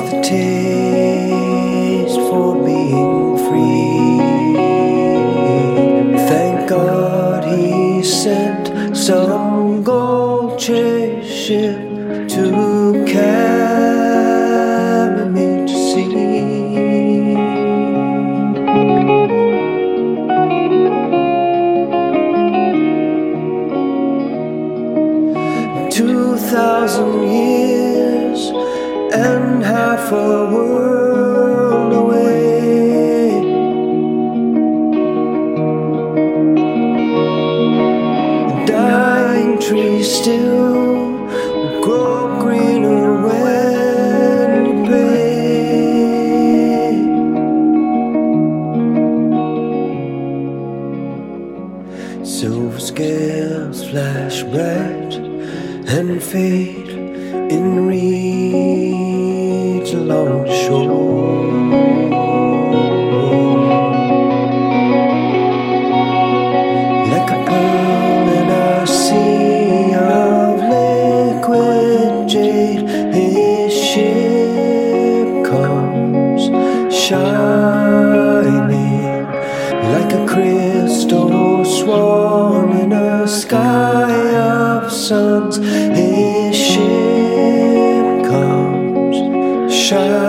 the taste for being free. Thank God he sent some gold-chased ship to carry me to sea. 2,000 years and half a world away. A dying tree still will grow greener when you pray. Silver scales flash bright and fade in reeds along the shore. Like a pearl in a sea of liquid jade, his ship comes shining like a crystal swan in a sky of suns. His ship comes shining.